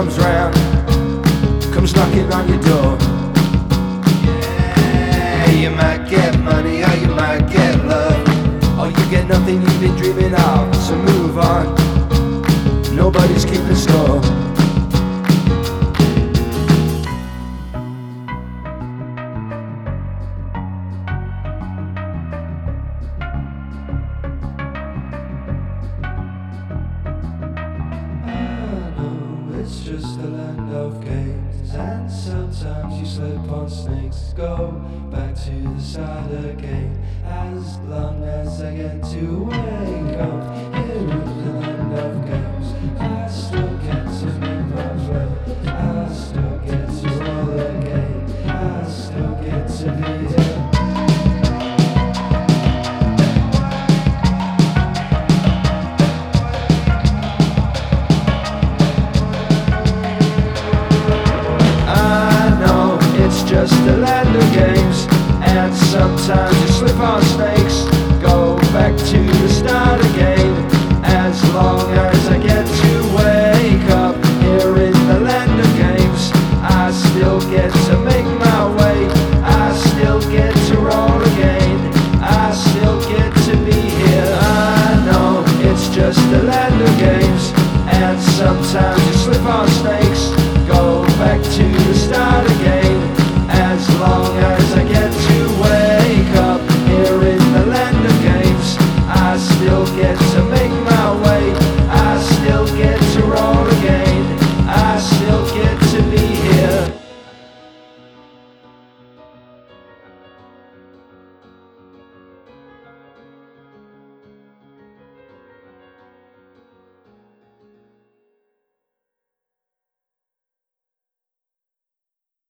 comes round, comes knocking on your door. Yeah, you might get money or you might get love, or you get nothing you've been dreaming of. So move on, nobody's keeping score. It's just a land of games, and sometimes you slip on snakes. Go back to the side again, as long as I get to wake up here in the land of games.